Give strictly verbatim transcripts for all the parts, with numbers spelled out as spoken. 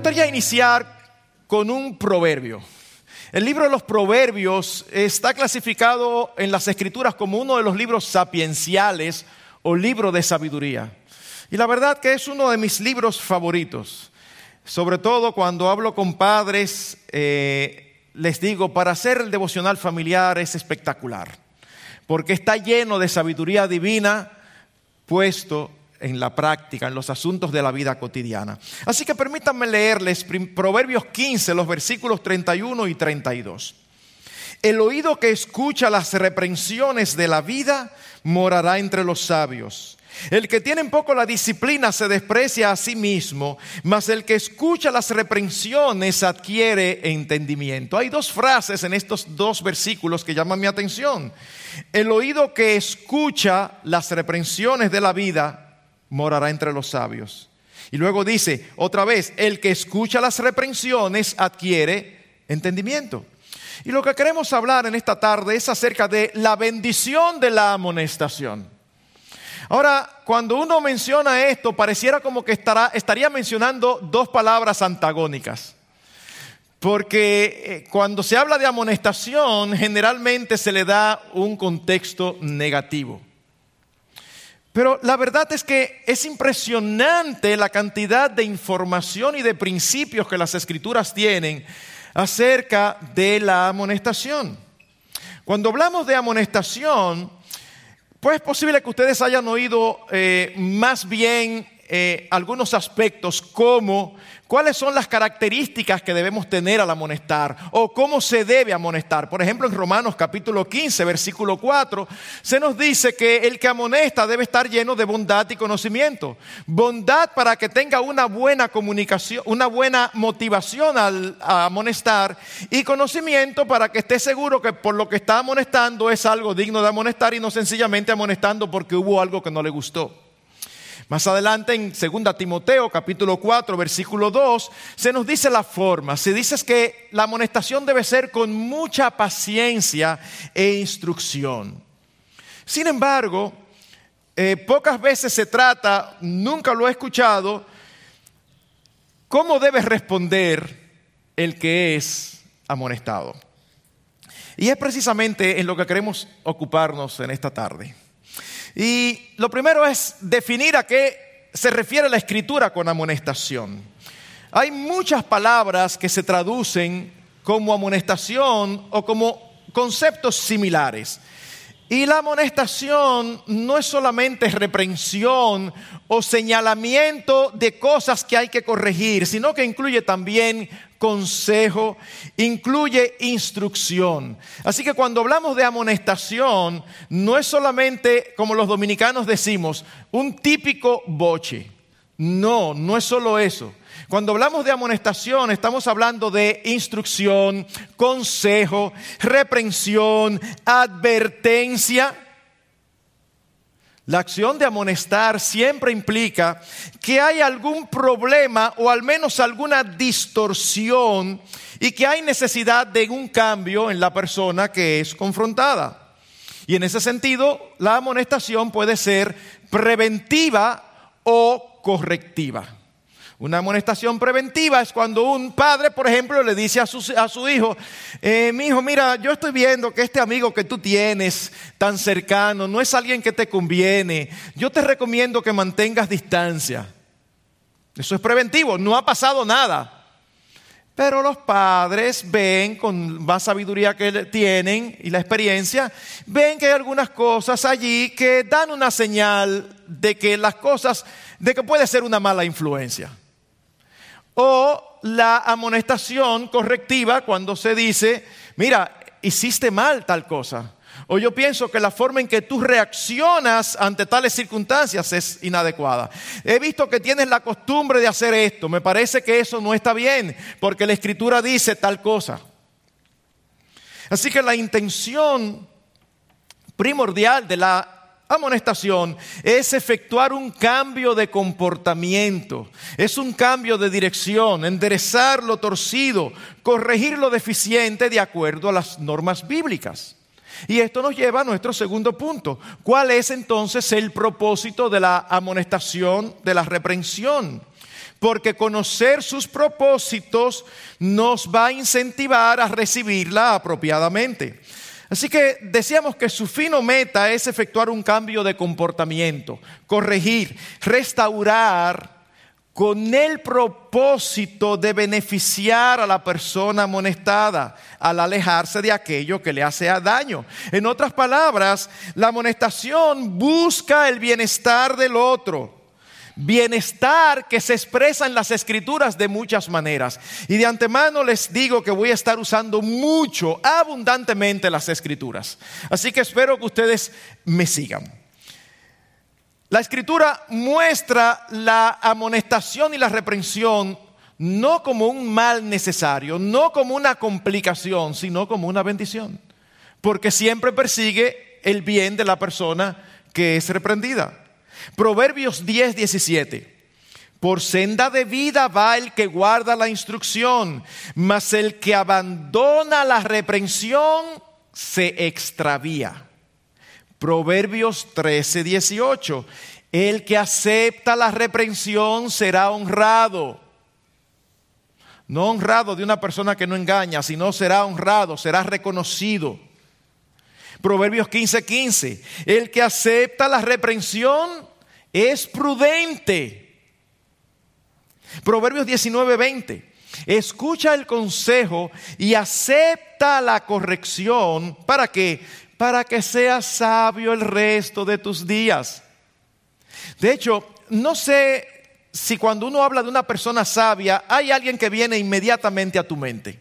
gustaría iniciar con un proverbio. El libro de los Proverbios está clasificado en las Escrituras como uno de los libros sapienciales o libro de sabiduría. Y la verdad que es uno de mis libros favoritos. Sobre todo cuando hablo con padres, eh, les digo, para hacer el devocional familiar es espectacular. Porque está lleno de sabiduría divina puesto en la práctica, en los asuntos de la vida cotidiana. Así que permítanme leerles Proverbios quince, los versículos treinta y uno y treinta y dos. El oído que escucha las reprensiones de la vida morará entre los sabios. El que tiene en poco la disciplina se desprecia a sí mismo, mas el que escucha las reprensiones adquiere entendimiento. Hay dos frases en estos dos versículos que llaman mi atención. El oído que escucha las reprensiones de la vida morará entre los sabios. Y luego dice otra vez, el que escucha las reprensiones adquiere entendimiento. Y lo que queremos hablar en esta tarde es acerca de la bendición de la amonestación. Ahora, cuando uno menciona esto, pareciera como que estará, estaría mencionando dos palabras antagónicas. Porque cuando se habla de amonestación, generalmente se le da un contexto negativo. Pero la verdad es que es impresionante la cantidad de información y de principios que las Escrituras tienen acerca de la amonestación. Cuando hablamos de amonestación, pues es posible que ustedes hayan oído eh, más bien eh, algunos aspectos como cuáles son las características que debemos tener al amonestar o cómo se debe amonestar. Por ejemplo, en Romanos capítulo quince, versículo cuatro, se nos dice que el que amonesta debe estar lleno de bondad y conocimiento. Bondad para que tenga una buena comunicación, una buena motivación al a amonestar, y conocimiento para que esté seguro que por lo que está amonestando es algo digno de amonestar y no sencillamente amonestando porque hubo algo que no le gustó. Más adelante en segunda Timoteo capítulo cuatro versículo dos se nos dice la forma. Se dice que la amonestación debe ser con mucha paciencia e instrucción. Sin embargo, eh, pocas veces se trata, nunca lo he escuchado, cómo debe responder el que es amonestado. Y es precisamente en lo que queremos ocuparnos en esta tarde. Y lo primero es definir a qué se refiere la Escritura con amonestación. Hay muchas palabras que se traducen como amonestación o como conceptos similares. Y la amonestación no es solamente reprensión o señalamiento de cosas que hay que corregir, sino que incluye también consejo, incluye instrucción. Así que cuando hablamos de amonestación, no es solamente, como los dominicanos decimos, un típico boche. No, no es solo eso. Cuando hablamos de amonestación, estamos hablando de instrucción, consejo, reprensión, advertencia. La acción de amonestar siempre implica que hay algún problema o al menos alguna distorsión y que hay necesidad de un cambio en la persona que es confrontada. Y en ese sentido, la amonestación puede ser preventiva o correctiva. Una amonestación preventiva es cuando un padre, por ejemplo, le dice a su, a su hijo, eh, mi hijo, mira, yo estoy viendo que este amigo que tú tienes tan cercano no es alguien que te conviene. Yo te recomiendo que mantengas distancia. Eso es preventivo, no ha pasado nada. Pero los padres ven, con más sabiduría que tienen y la experiencia, ven que hay algunas cosas allí que dan una señal de que las cosas, de que puede ser una mala influencia. O la amonestación correctiva cuando se dice, mira, hiciste mal tal cosa. O yo pienso que la forma en que tú reaccionas ante tales circunstancias es inadecuada. He visto que tienes la costumbre de hacer esto. Me parece que eso no está bien, porque la Escritura dice tal cosa. Así que la intención primordial de la amonestación es efectuar un cambio de comportamiento, es un cambio de dirección, enderezar lo torcido, corregir lo deficiente de acuerdo a las normas bíblicas. Y esto nos lleva a nuestro segundo punto. ¿Cuál es entonces el propósito de la amonestación, de la reprensión? porque conocer sus propósitos nos va a incentivar a recibirla apropiadamente. Así que decíamos que su fin o meta es efectuar un cambio de comportamiento, corregir, restaurar, con el propósito de beneficiar a la persona amonestada al alejarse de aquello que le hace daño. En otras palabras, la amonestación busca el bienestar del otro. Bienestar que se expresa en las Escrituras de muchas maneras. Y de antemano les digo que voy a estar usando mucho, abundantemente las Escrituras. Así que espero que ustedes me sigan. La Escritura muestra la amonestación y la reprensión no como un mal necesario, no como una complicación, sino como una bendición. Porque siempre persigue el bien de la persona que es reprendida. Proverbios diez, diecisiete. Por senda de vida va el que guarda la instrucción, mas el que abandona la reprensión se extravía. Proverbios trece, dieciocho. El que acepta la reprensión será honrado. No honrado de una persona que no engaña, sino será honrado, será reconocido. Proverbios quince, quince. El que acepta la reprensión es prudente. Proverbios diecinueve, veinte. Escucha el consejo y acepta la corrección. ¿Para qué? Para que seas sabio el resto de tus días. De hecho, no sé si cuando uno habla de una persona sabia, hay alguien que viene inmediatamente a tu mente.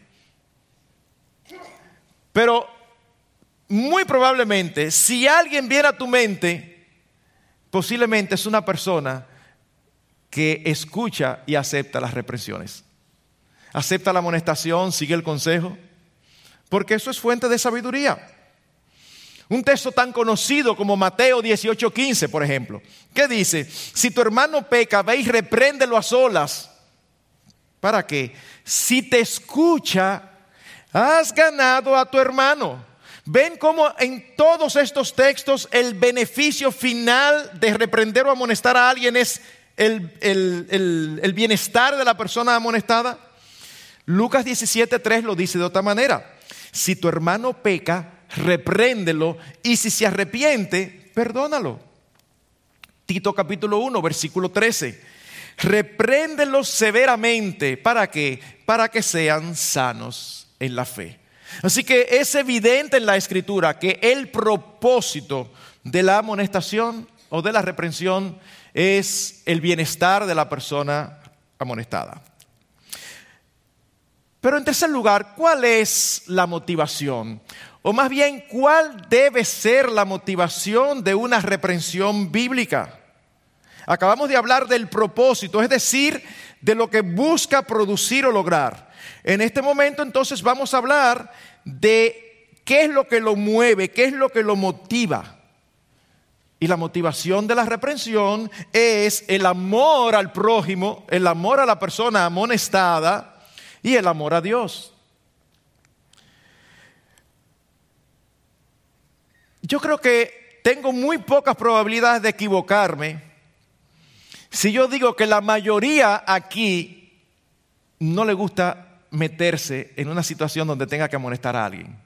Pero muy probablemente, si alguien viene a tu mente, posiblemente es una persona que escucha y acepta las reprensiones. Acepta la amonestación, sigue el consejo, porque eso es fuente de sabiduría. Un texto tan conocido como Mateo dieciocho, quince, por ejemplo, que dice: si tu hermano peca, ve y repréndelo a solas. ¿Para qué? Si te escucha, has ganado a tu hermano. Ven cómo en todos estos textos el beneficio final de reprender o amonestar a alguien es el, el, el, el bienestar de la persona amonestada. Lucas diecisiete, tres lo dice de otra manera: si tu hermano peca, repréndelo, y si se arrepiente, perdónalo. Tito capítulo uno, versículo trece. Repréndelos severamente. ¿Para qué? Para que sean sanos en la fe. Así que es evidente en la Escritura que el propósito de la amonestación o de la reprensión es el bienestar de la persona amonestada. Pero en tercer lugar, ¿cuál es la motivación? O más bien, ¿cuál debe ser la motivación de una reprensión bíblica? Acabamos de hablar del propósito, es decir, de lo que busca producir o lograr. En este momento, entonces, vamos a hablar de qué es lo que lo mueve, qué es lo que lo motiva. Y la motivación de la reprensión es el amor al prójimo, el amor a la persona amonestada y el amor a Dios. Yo creo que tengo muy pocas probabilidades de equivocarme si yo digo que la mayoría aquí no le gusta meterse en una situación donde tenga que amonestar a alguien.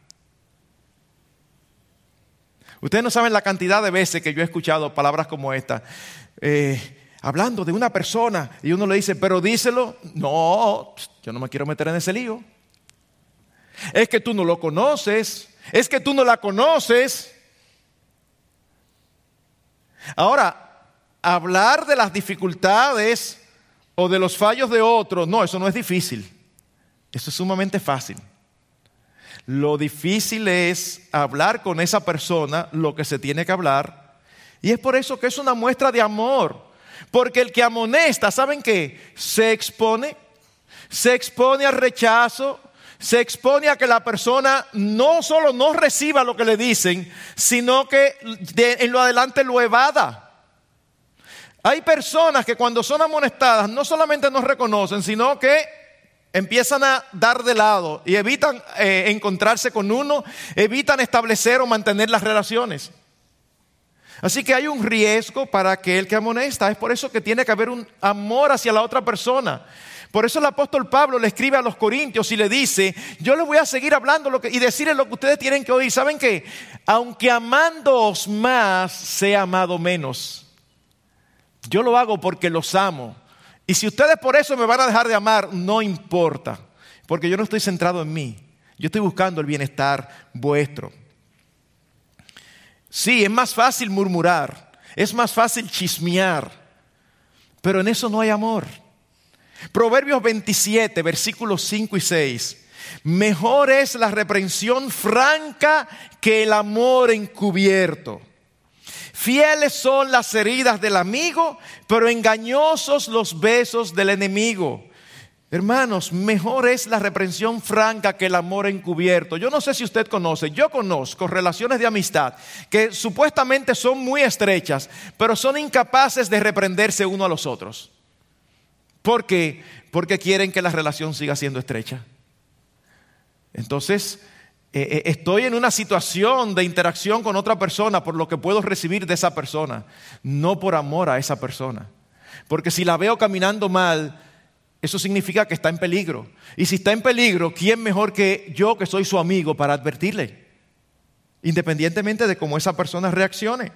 Ustedes no saben la cantidad de veces que yo he escuchado palabras como esta, eh, hablando de una persona, y uno le dice: pero díselo. No, yo no me quiero meter en ese lío. Es que tú no lo conoces, es que tú no la conoces. Ahora, hablar de las dificultades o de los fallos de otros, no, eso no es difícil. Eso es sumamente fácil. Lo difícil es hablar con esa persona lo que se tiene que hablar. Y es por eso que es una muestra de amor. Porque el que amonesta, ¿saben qué? Se expone, se expone al rechazo, se expone a que la persona no solo no reciba lo que le dicen, sino que de, en lo adelante lo evada. Hay personas que cuando son amonestadas no solamente no reconocen, sino que empiezan a dar de lado y evitan eh, encontrarse con uno, evitan establecer o mantener las relaciones. Así que hay un riesgo para aquel que amonesta. Es por eso que tiene que haber un amor hacia la otra persona. Por eso el apóstol Pablo le escribe a los corintios y le dice, yo les voy a seguir hablando lo que, y decirles lo que ustedes tienen que oír. ¿Saben qué? Aunque amándoos más, sea amado menos. Yo lo hago porque los amo. Y si ustedes por eso me van a dejar de amar, no importa. Porque yo no estoy centrado en mí. Yo estoy buscando el bienestar vuestro. Sí, es más fácil murmurar. Es más fácil chismear. Pero en eso no hay amor. Proverbios veintisiete, versículos cinco y seis. Mejor es la reprensión franca que el amor encubierto. Fieles son las heridas del amigo, pero engañosos los besos del enemigo. Hermanos, mejor es la reprensión franca que el amor encubierto. Yo no sé si usted conoce, yo conozco relaciones de amistad que supuestamente son muy estrechas, pero son incapaces de reprenderse uno a los otros. ¿Por qué? Porque quieren que la relación siga siendo estrecha. Entonces, eh, estoy en una situación de interacción con otra persona por lo que puedo recibir de esa persona, no por amor a esa persona. Porque si la veo caminando mal, eso significa que está en peligro. Y si está en peligro, ¿quién mejor que yo, que soy su amigo, para advertirle? Independientemente de cómo esa persona reaccione.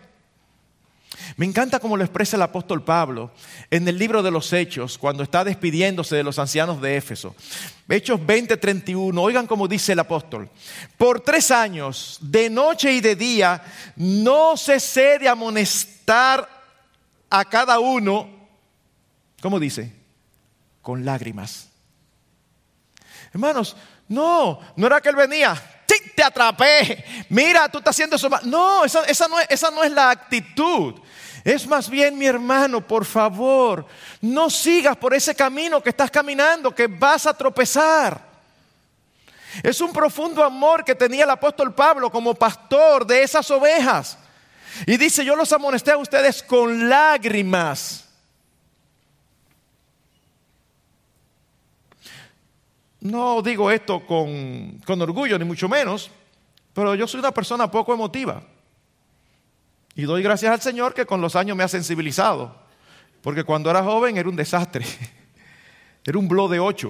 Me encanta cómo lo expresa el apóstol Pablo en el libro de los Hechos, cuando está despidiéndose de los ancianos de Éfeso. Hechos veinte, treinta y uno, oigan cómo dice el apóstol. Por tres años, de noche y de día, no cesé de amonestar a cada uno, ¿cómo dice? Con lágrimas. Hermanos, no, no era que él venía, ¡sí, te atrapé! Mira, tú estás haciendo eso mal. No, esa, esa, no es, esa no es la actitud. Es más bien, mi hermano, por favor, no sigas por ese camino que estás caminando, que vas a tropezar. Es un profundo amor que tenía el apóstol Pablo como pastor de esas ovejas. Y dice, yo los amonesté a ustedes con lágrimas. No digo esto con, con orgullo, ni mucho menos, pero yo soy una persona poco emotiva. Y doy gracias al Señor que con los años me ha sensibilizado. Porque cuando era joven era un desastre. Era un blow de ocho.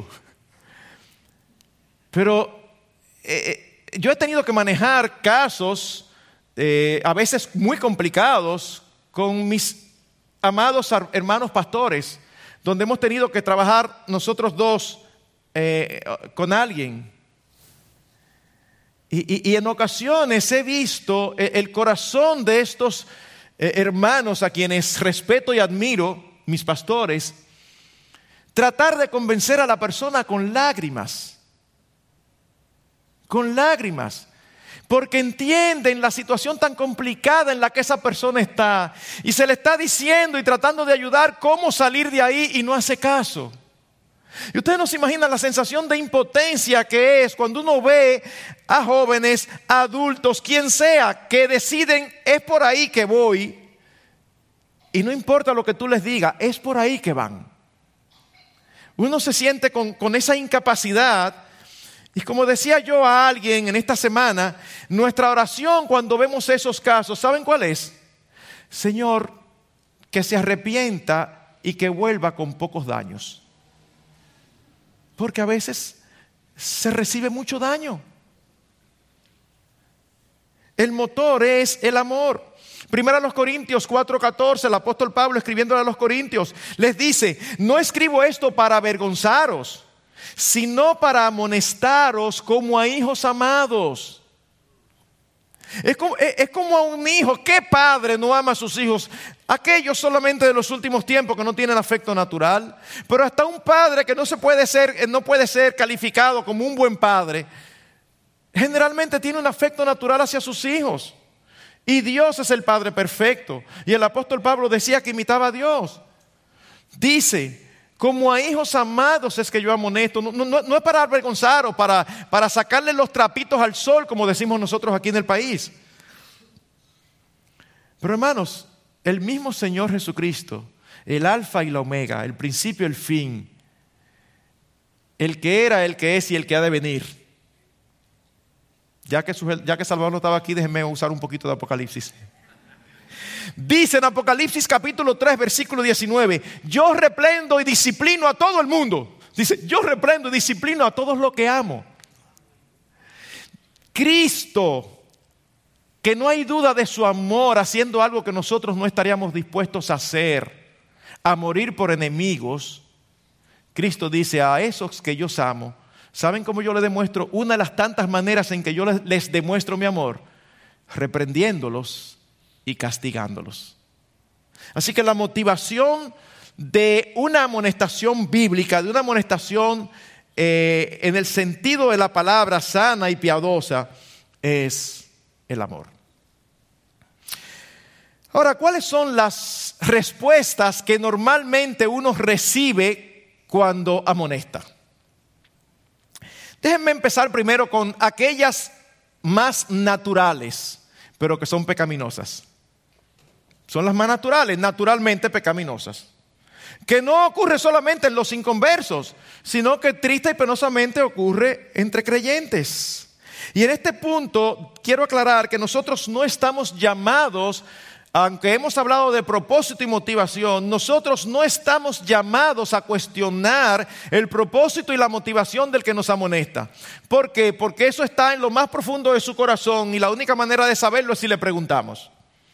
Pero eh, yo he tenido que manejar casos, eh, a veces muy complicados, con mis amados hermanos pastores, donde hemos tenido que trabajar nosotros dos eh, con alguien. Y, y, y en ocasiones he visto el corazón de estos eh, hermanos a quienes respeto y admiro, mis pastores, tratar de convencer a la persona con lágrimas, con lágrimas, porque entienden la situación tan complicada en la que esa persona está y se le está diciendo y tratando de ayudar cómo salir de ahí y no hace caso. Y ustedes no se imaginan la sensación de impotencia que es cuando uno ve a jóvenes, a adultos, quien sea, que deciden, es por ahí que voy, y no importa lo que tú les digas, es por ahí que van. Uno se siente con, con esa incapacidad, y como decía yo a alguien en esta semana, nuestra oración cuando vemos esos casos, ¿saben cuál es? Señor, que se arrepienta y que vuelva con pocos daños. Porque a veces se recibe mucho daño. El motor es el amor. Primero a los Corintios cuatro catorce, el apóstol Pablo escribiéndole a los Corintios, les dice, no escribo esto para avergonzaros, sino para amonestaros como a hijos amados. Es como, es como a un hijo. ¿Qué padre no ama a sus hijos? Aquellos solamente de los últimos tiempos que no tienen afecto natural. Pero hasta un padre que no, se puede ser, no puede ser calificado como un buen padre, generalmente tiene un afecto natural hacia sus hijos. Y Dios es el Padre perfecto. Y el apóstol Pablo decía que imitaba a Dios. Dice, como a hijos amados es que yo amonesto. No, no, no es para avergonzar o para, para sacarle los trapitos al sol, como decimos nosotros aquí en el país. Pero hermanos, el mismo Señor Jesucristo, el alfa y la omega, el principio y el fin, el que era, el que es y el que ha de venir. Ya que, ya que Salvador no estaba aquí, déjenme usar un poquito de Apocalipsis. Dice en Apocalipsis capítulo tres, versículo diecinueve, yo reprendo y disciplino a todo el mundo. Dice, yo reprendo y disciplino a todos los que amo. Cristo, que no hay duda de su amor, haciendo algo que nosotros no estaríamos dispuestos a hacer, a morir por enemigos. Cristo dice, a esos que yo amo, ¿saben cómo yo les demuestro? Una de las tantas maneras en que yo les, les demuestro mi amor, reprendiéndolos y castigándolos. Así que la motivación de una amonestación bíblica, de una amonestación eh, en el sentido de la palabra sana y piadosa, es el amor. Ahora, ¿cuáles son las respuestas que normalmente uno recibe cuando amonesta? Déjenme empezar primero con aquellas más naturales, pero que son pecaminosas. Son las más naturales, naturalmente pecaminosas. Que no ocurre solamente en los inconversos, sino que triste y penosamente ocurre entre creyentes. Y en este punto quiero aclarar que nosotros no estamos llamados, aunque hemos hablado de propósito y motivación, nosotros no estamos llamados a cuestionar el propósito y la motivación del que nos amonesta. ¿Por qué? Porque eso está en lo más profundo de su corazón y la única manera de saberlo es si le preguntamos.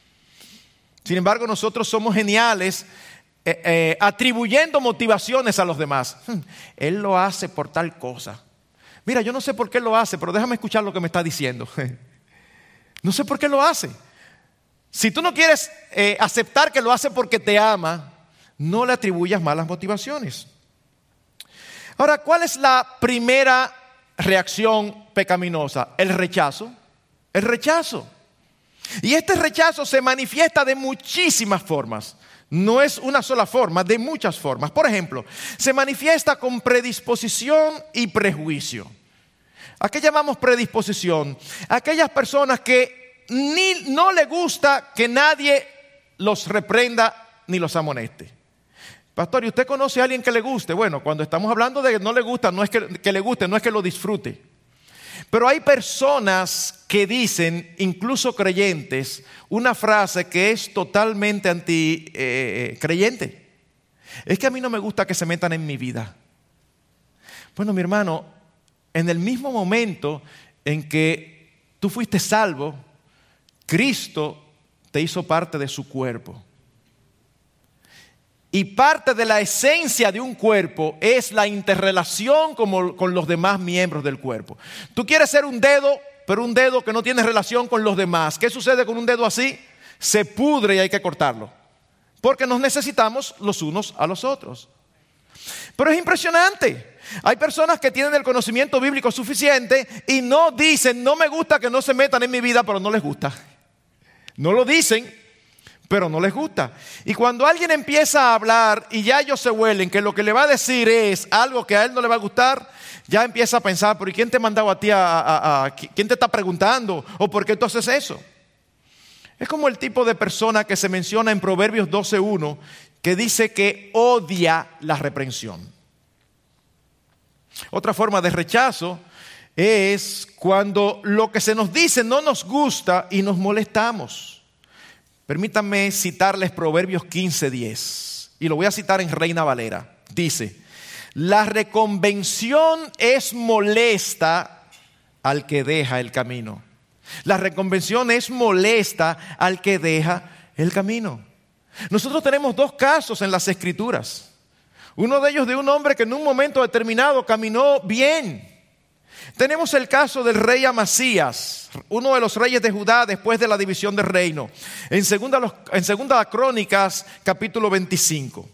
Sin embargo, nosotros somos geniales eh, eh, atribuyendo motivaciones a los demás. Él lo hace por tal cosa. Mira, yo no sé por qué lo hace, pero déjame escuchar lo que me está diciendo. No sé por qué lo hace. Si tú no quieres eh, aceptar que lo hace porque te ama, no le atribuyas malas motivaciones. Ahora, ¿cuál es la primera reacción pecaminosa? El rechazo. El rechazo. Y este rechazo se manifiesta de muchísimas formas. No es una sola forma, de muchas formas. Por ejemplo, se manifiesta con predisposición y prejuicio. ¿A qué llamamos predisposición? Aquellas personas que ni no le gusta que nadie los reprenda ni los amoneste. Pastor, ¿y usted conoce a alguien que le guste? Bueno, cuando estamos hablando de que no le gusta, no es que, que le guste, no es que lo disfrute. Pero hay personas que dicen, incluso creyentes, una frase que es totalmente anti eh, creyente. Es que a mí no me gusta que se metan en mi vida. Bueno, mi hermano, en el mismo momento en que tú fuiste salvo, Cristo te hizo parte de su cuerpo. Y parte de la esencia de un cuerpo es la interrelación como, con los demás miembros del cuerpo. Tú quieres ser un dedo, pero un dedo que no tiene relación con los demás. ¿Qué sucede con un dedo así? Se pudre y hay que cortarlo. Porque nos necesitamos los unos a los otros. Pero es impresionante. Hay personas que tienen el conocimiento bíblico suficiente y no dicen, no me gusta que no se metan en mi vida, pero no les gusta. No lo dicen, pero no les gusta. Y cuando alguien empieza a hablar y ya ellos se huelen que lo que le va a decir es algo que a él no le va a gustar, ya empieza a pensar, pero ¿y quién te mandaba a ti a, a, a quién te está preguntando? ¿O por qué tú haces eso? Es como el tipo de persona que se menciona en Proverbios doce uno, que dice que odia la reprensión. Otra forma de rechazo es cuando lo que se nos dice no nos gusta y nos molestamos. Permítanme citarles Proverbios quince diez y lo voy a citar en Reina Valera. Dice, la reconvención es molesta al que deja el camino. La reconvención es molesta al que deja el camino. Nosotros tenemos dos casos en las Escrituras. Uno de ellos de un hombre que en un momento determinado caminó bien. Tenemos el caso del rey Amasías, uno de los reyes de Judá después de la división del reino. En segunda, en segunda Crónicas, capítulo veinticinco.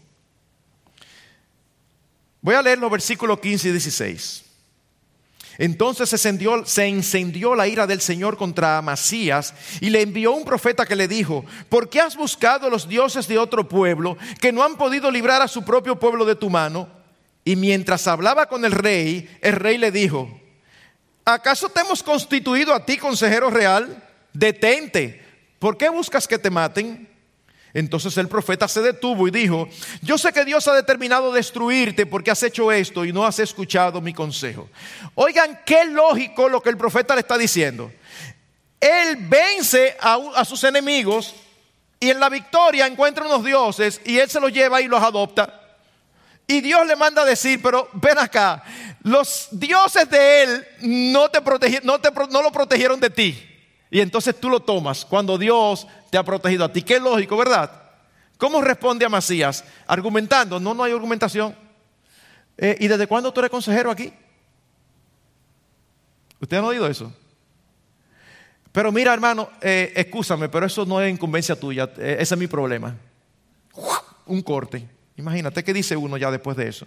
Voy a leer los versículos quince y dieciséis. Entonces se encendió, se encendió la ira del Señor contra Amasías y le envió un profeta que le dijo: ¿por qué has buscado los dioses de otro pueblo que no han podido librar a su propio pueblo de tu mano? Y mientras hablaba con el rey, el rey le dijo: ¿acaso te hemos constituido a ti consejero real? Detente, ¿por qué buscas que te maten? Entonces el profeta se detuvo y dijo: yo sé que Dios ha determinado destruirte porque has hecho esto y no has escuchado mi consejo. Oigan, qué lógico lo que el profeta le está diciendo. Él vence a, a sus enemigos Y en la victoria encuentra unos dioses y él se los lleva y los adopta. Y Dios le manda a decir, pero ven acá, los dioses de él no, te protegi- no, te, no lo protegieron de ti. Y entonces tú lo tomas cuando Dios te ha protegido a ti. Qué lógico, ¿verdad? ¿Cómo responde Amasías? Argumentando. No, no hay argumentación. Eh, ¿Y desde cuándo tú eres consejero aquí? ¿Usted ha oído eso? Pero mira, hermano, eh, excúsame, pero eso no es incumbencia tuya. Eh, ese es mi problema. Un corte. Imagínate qué dice uno ya después de eso.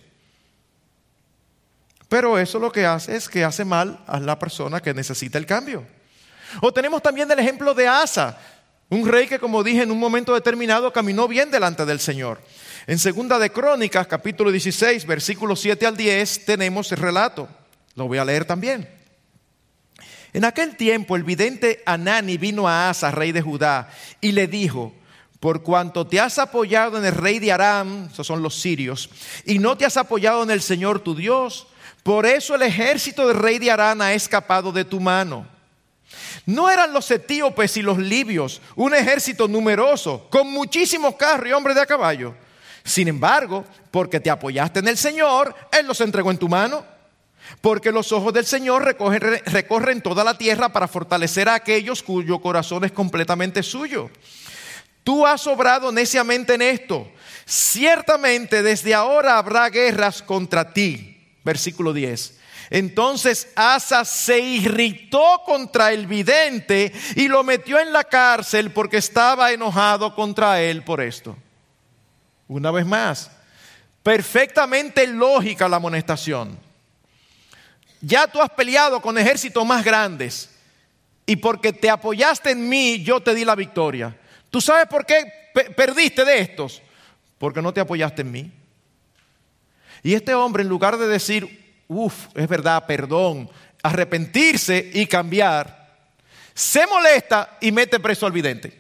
Pero eso lo que hace es que hace mal a la persona que necesita el cambio. O tenemos también el ejemplo de Asa, un rey que, como dije, en un momento determinado caminó bien delante del Señor. En Segunda de Crónicas, capítulo dieciséis, versículos siete al diez, tenemos el relato. Lo voy a leer también. En aquel tiempo el vidente Hanani vino a Asa, rey de Judá, y le dijo: por cuanto te has apoyado en el rey de Aram, esos son los sirios, y no te has apoyado en el Señor tu Dios, por eso el ejército del rey de Aram ha escapado de tu mano. ¿No eran los etíopes y los libios un ejército numeroso, con muchísimos carros y hombres de a caballo? Sin embargo, porque te apoyaste en el Señor, Él los entregó en tu mano. Porque los ojos del Señor recorren, recorren toda la tierra para fortalecer a aquellos cuyo corazón es completamente suyo. Tú has obrado neciamente en esto. Ciertamente desde ahora habrá guerras contra ti. Versículo diez. Entonces Asa se irritó contra el vidente y lo metió en la cárcel porque estaba enojado contra él por esto. Una vez más, perfectamente lógica la amonestación. Ya tú has peleado con ejércitos más grandes y porque te apoyaste en mí, yo te di la victoria. ¿Tú sabes por qué pe- perdiste de estos? Porque no te apoyaste en mí. Y este hombre, en lugar de decir, uff, es verdad, perdón, arrepentirse y cambiar, se molesta y mete preso al vidente.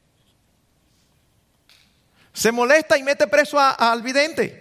Se molesta y mete preso a, a, al vidente.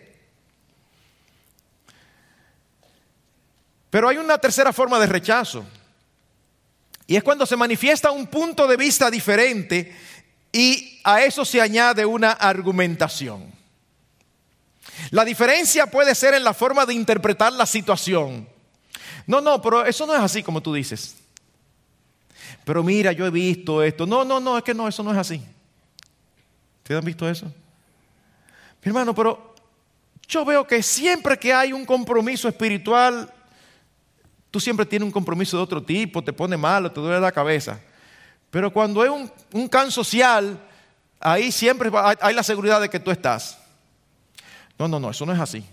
Pero hay una tercera forma de rechazo. Y es cuando se manifiesta un punto de vista diferente y a eso se añade una argumentación. La diferencia puede ser en la forma de interpretar la situación. No, no, pero eso no es así como tú dices. Pero mira, yo he visto esto. No, no, no, es que no, eso no es así. ¿Ustedes han visto eso? Mi hermano, pero yo veo que siempre que hay un compromiso espiritual, tú siempre tienes un compromiso de otro tipo, te pone malo, te duele la cabeza. Pero cuando es un, un can social, ahí siempre hay, hay la seguridad de que tú estás. No, no, no, eso no es así.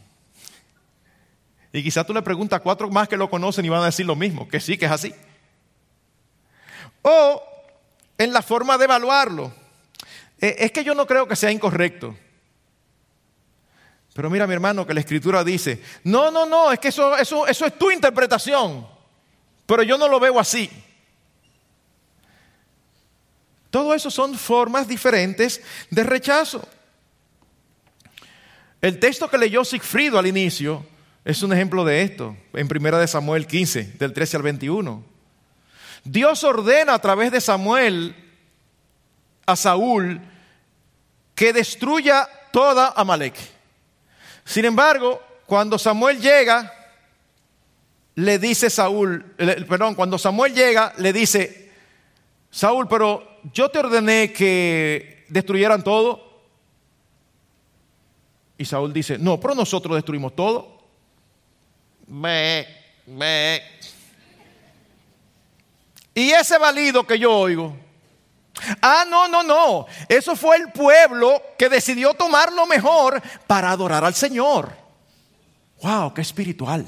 Y quizás tú le preguntas a cuatro más que lo conocen y van a decir lo mismo, que sí, que es así. O en la forma de evaluarlo. Eh, es que yo no creo que sea incorrecto. Pero mira, mi hermano, que la Escritura dice, no, no, no, es que eso, eso, eso es tu interpretación, pero yo no lo veo así. Todo eso son formas diferentes de rechazo. El texto que leyó Sigfrido al inicio es un ejemplo de esto, en primera de Samuel quince, del trece al veintiuno. Dios ordena a través de Samuel a Saúl que destruya toda Amalek. Sin embargo, cuando Samuel llega, le dice Saúl, perdón, cuando Samuel llega, le dice, Saúl, pero yo te ordené que destruyeran todo. Y Saúl dice, no, pero nosotros destruimos todo. Me, me. Y ese balido que yo oigo, ah, no, no, no, eso fue el pueblo que decidió tomar lo mejor para adorar al Señor. Wow, qué espiritual.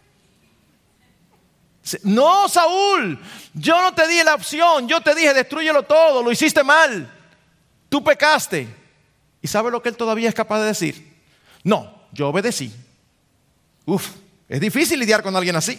No, Saúl, yo no te di la opción, yo te dije destrúyelo todo, lo hiciste mal, tú pecaste. ¿Y sabe lo que él todavía es capaz de decir? No, yo obedecí. Uf, es difícil lidiar con alguien así.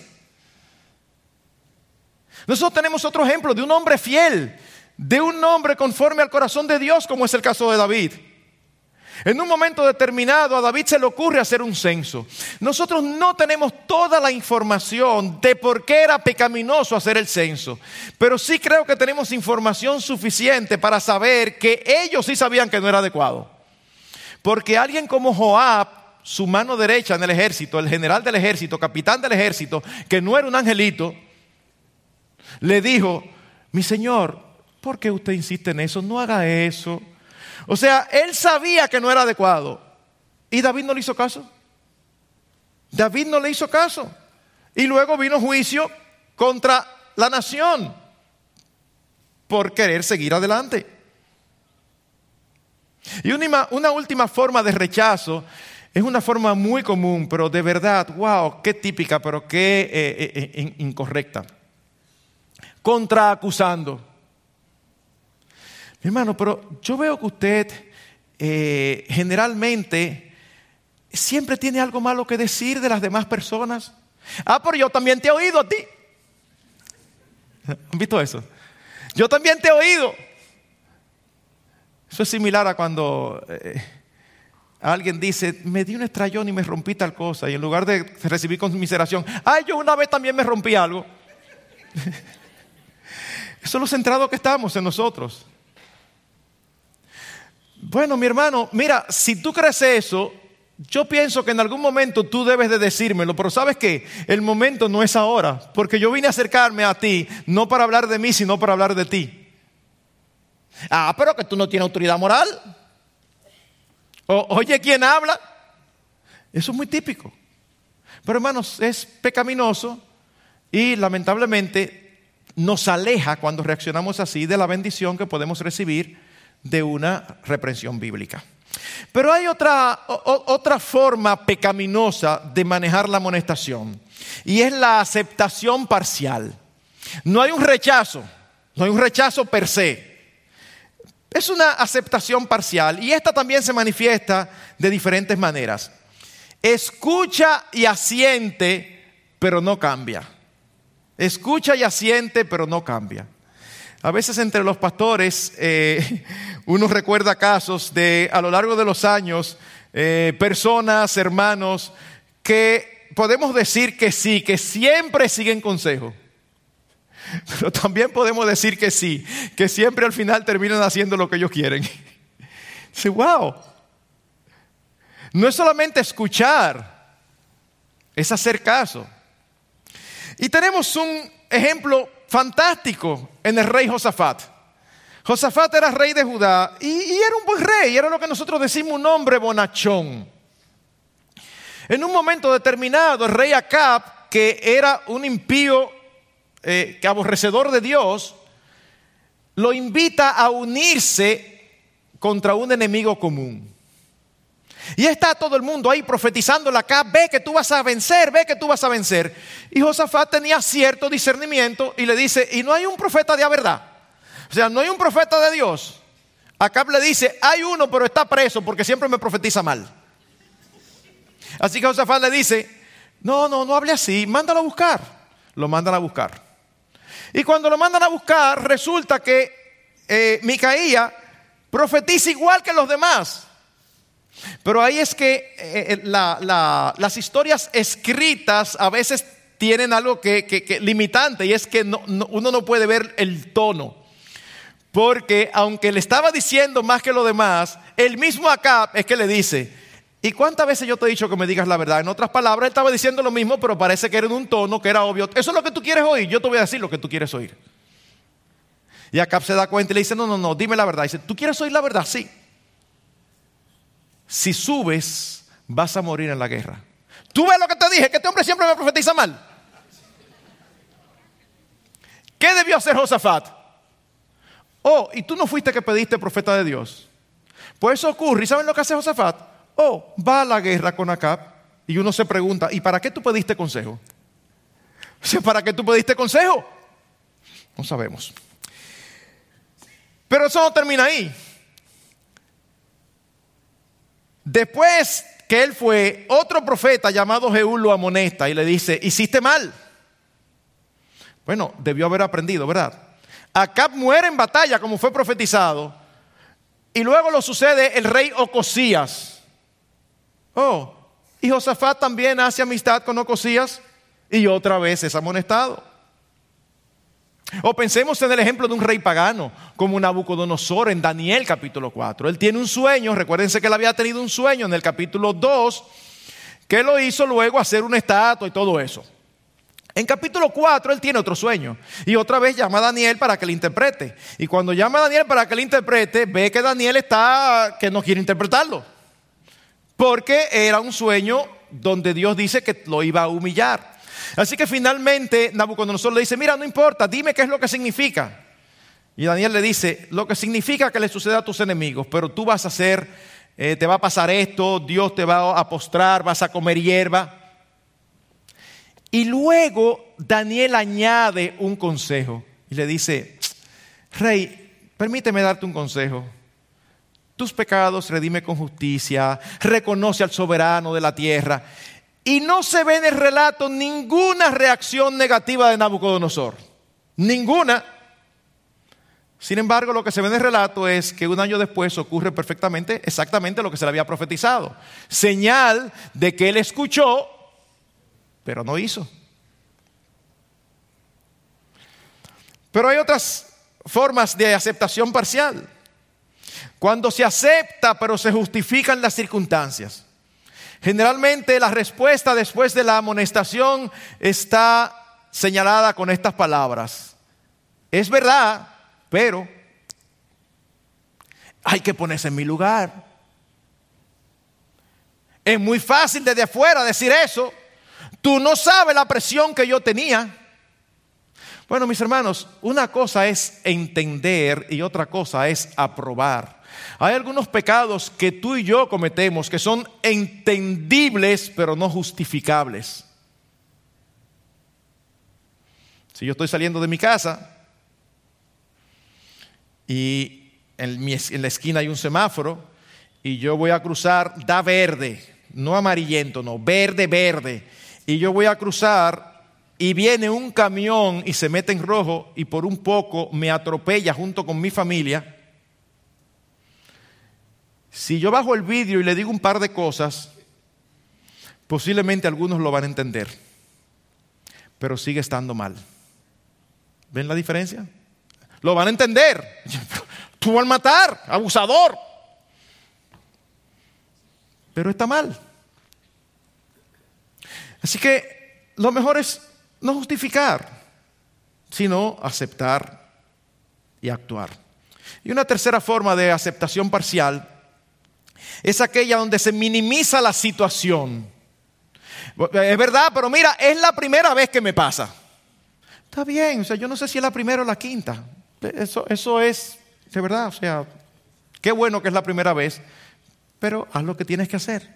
Nosotros tenemos otro ejemplo de un hombre fiel, de un hombre conforme al corazón de Dios, como es el caso de David. En un momento determinado a David se le ocurre hacer un censo. Nosotros no tenemos toda la información de por qué era pecaminoso hacer el censo, pero sí creo que tenemos información suficiente para saber que ellos sí sabían que no era adecuado. Porque alguien como Joab, su mano derecha en el ejército, el general del ejército, capitán del ejército, que no era un angelito, le dijo: mi señor, ¿por qué usted insiste en eso? No haga eso. O sea, él sabía que no era adecuado. ¿Y David no le hizo caso? David no le hizo caso. Y luego vino juicio contra la nación por querer seguir adelante. Y una, una última forma de rechazo es una forma muy común, pero de verdad, wow, qué típica, pero qué eh, eh, incorrecta. Contraacusando. Mi hermano, pero yo veo que usted eh, generalmente siempre tiene algo malo que decir de las demás personas. Ah, pero yo también te he oído a ti. ¿Han visto eso? Yo también te he oído. Eso es similar a cuando eh, alguien dice: me di un estrellón y me rompí tal cosa. Y en lugar de recibir conmiseración, ay, yo una vez también me rompí algo. Eso es lo centrado que estamos en nosotros. Bueno, mi hermano, mira, si tú crees eso, yo pienso que en algún momento tú debes de decírmelo, pero ¿sabes qué? El momento no es ahora, porque yo vine a acercarme a ti, no para hablar de mí, sino para hablar de ti. Ah, pero que tú no tienes autoridad moral. O, oye, ¿quién habla? Eso es muy típico. Pero hermanos, es pecaminoso y lamentablemente nos aleja cuando reaccionamos así de la bendición que podemos recibir de una reprensión bíblica. Pero hay otra, o, otra forma pecaminosa de manejar la amonestación, y es la aceptación parcial. No hay un rechazo, no hay un rechazo per se. Es una aceptación parcial, y esta también se manifiesta de diferentes maneras. Escucha y asiente, pero no cambia. Escucha y asiente, pero no cambia. A veces entre los pastores eh, uno recuerda casos de a lo largo de los años, eh, personas, hermanos, que podemos decir que sí, que siempre siguen consejo. Pero también podemos decir que sí, que siempre al final terminan haciendo lo que ellos quieren. Dice, wow. No es solamente escuchar, es hacer caso. Y tenemos un ejemplo fantástico en el rey Josafat. Josafat era rey de Judá y, y era un buen rey, era lo que nosotros decimos un hombre bonachón. En un momento determinado, el rey Acab, que era un impío, eh, que aborrecedor de Dios, lo invita a unirse contra un enemigo común. Y está todo el mundo ahí profetizándole acá: ve que tú vas a vencer, ve que tú vas a vencer. Y Josafat tenía cierto discernimiento y le dice: ¿y no hay un profeta de la verdad? O sea, no hay un profeta de Dios. Acab le dice: hay uno, pero está preso porque siempre me profetiza mal. Así que Josafat le dice: no, no, no hable así, mándalo a buscar. Lo mandan a buscar. Y cuando lo mandan a buscar, resulta que eh, Micaía profetiza igual que los demás. Pero ahí es que eh, la, la, las historias escritas a veces tienen algo que, que, que limitante, y es que no, no, uno no puede ver el tono. Porque aunque le estaba diciendo más que lo demás, el mismo Acab es que le dice: ¿y cuántas veces yo te he dicho que me digas la verdad? En otras palabras, él estaba diciendo lo mismo, pero parece que era en un tono que era obvio. Eso es lo que tú quieres oír, yo te voy a decir lo que tú quieres oír. Y Acab se da cuenta y le dice: no, no, no, dime la verdad. Dice: ¿tú quieres oír la verdad? Sí. Si subes, vas a morir en la guerra. ¿Tú ves lo que te dije? Que este hombre siempre me profetiza mal. ¿Qué debió hacer Josafat? Oh, ¿y tú no fuiste que pediste profeta de Dios? Pues eso ocurre. ¿Y saben lo que hace Josafat? Oh, va a la guerra con Acab. Y uno se pregunta: ¿y para qué tú pediste consejo? O sea, ¿para qué tú pediste consejo? No sabemos. Pero eso no termina ahí. Después que él fue, otro profeta llamado Jehú lo amonesta y le dice: hiciste mal. Bueno, debió haber aprendido, ¿verdad? Acab muere en batalla como fue profetizado, y luego lo sucede el rey Ocosías. Oh, y Josafat también hace amistad con Ocosías y otra vez es amonestado. O pensemos en el ejemplo de un rey pagano como Nabucodonosor en Daniel capítulo cuatro. Él tiene un sueño, recuérdense que él había tenido un sueño en el capítulo dos, que lo hizo luego hacer una estatua y todo eso. En capítulo cuatro él tiene otro sueño y otra vez llama a Daniel para que le interprete. Y cuando llama a Daniel para que le interprete, ve que Daniel está, que no quiere interpretarlo. Porque era un sueño donde Dios dice que lo iba a humillar. Así que finalmente Nabucodonosor le dice, mira, no importa, dime qué es lo que significa. Y Daniel le dice, lo que significa que le suceda a tus enemigos, pero tú vas a hacer, eh, te va a pasar esto, Dios te va a postrar, vas a comer hierba. Y luego Daniel añade un consejo y le dice, rey, permíteme darte un consejo. Tus pecados redime con justicia, reconoce al soberano de la tierra. Y no se ve en el relato ninguna reacción negativa de Nabucodonosor. Ninguna. Sin embargo, lo que se ve en el relato es que un año después ocurre perfectamente, exactamente lo que se le había profetizado. Señal de que él escuchó, pero no hizo. Pero hay otras formas de aceptación parcial. Cuando se acepta, pero se justifican las circunstancias. Generalmente la respuesta después de la amonestación está señalada con estas palabras. Es verdad, pero hay que ponerse en mi lugar. Es muy fácil desde afuera decir eso. Tú no sabes la presión que yo tenía. Bueno, mis hermanos, una cosa es entender y otra cosa es aprobar. Hay algunos pecados que tú y yo cometemos que son entendibles pero no justificables. Si yo estoy saliendo de mi casa y en, mi, en la esquina hay un semáforo y yo voy a cruzar, da verde, no amarillento, no, verde, verde, y yo voy a cruzar y viene un camión y se mete en rojo y por un poco me atropella junto con mi familia. Si yo bajo el vidrio y le digo un par de cosas, posiblemente algunos lo van a entender, pero sigue estando mal. ¿Ven la diferencia? Lo van a entender. Tú vas a matar, abusador. Pero está mal. Así que lo mejor es no justificar, sino aceptar y actuar. Y una tercera forma de aceptación parcial es aquella donde se minimiza la situación. Es verdad, pero mira, es la primera vez que me pasa. Está bien, o sea, yo no sé si es la primera o la quinta. Eso, eso es, de verdad, o sea, qué bueno que es la primera vez, pero haz lo que tienes que hacer.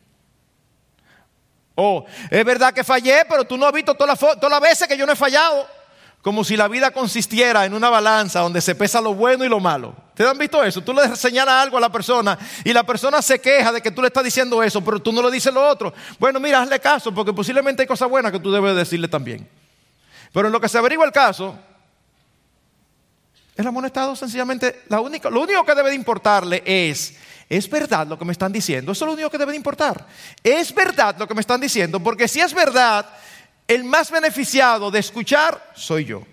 O, es verdad que fallé, pero tú no has visto todas las, todas las veces que yo no he fallado. Como si la vida consistiera en una balanza donde se pesa lo bueno y lo malo. ¿Ustedes han visto eso? Tú le señalas algo a la persona y la persona se queja de que tú le estás diciendo eso, pero tú no le dices lo otro. Bueno, mira, hazle caso porque posiblemente hay cosas buenas que tú debes decirle también. Pero en lo que se averigua el caso, el amonestado sencillamente, la única, lo único que debe de importarle es, ¿es verdad lo que me están diciendo? Eso es lo único que debe de importar. ¿Es verdad lo que me están diciendo? Porque si es verdad, el más beneficiado de escuchar soy yo.